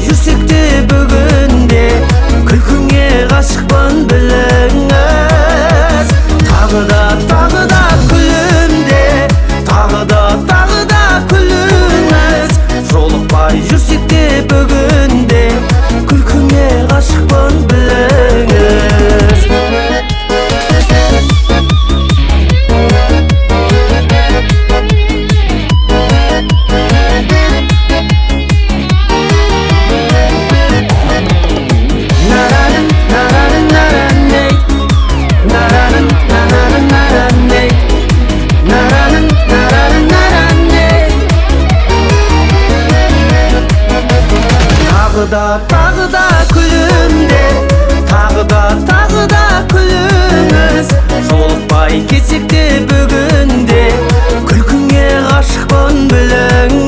жүрсек те бүгінде, күлкіңе ғашықпын біліңіз. Тағы да күлімде, тағы да күліңіз. Жолықпай жүрсек те бүгінде, күлкіңе ғашықпын біліңіз. Тағы да күлімде, тағы да күліңіз. Жолықпай кетсек те бүгінде, күлкіңе ғашықпын біліңіз.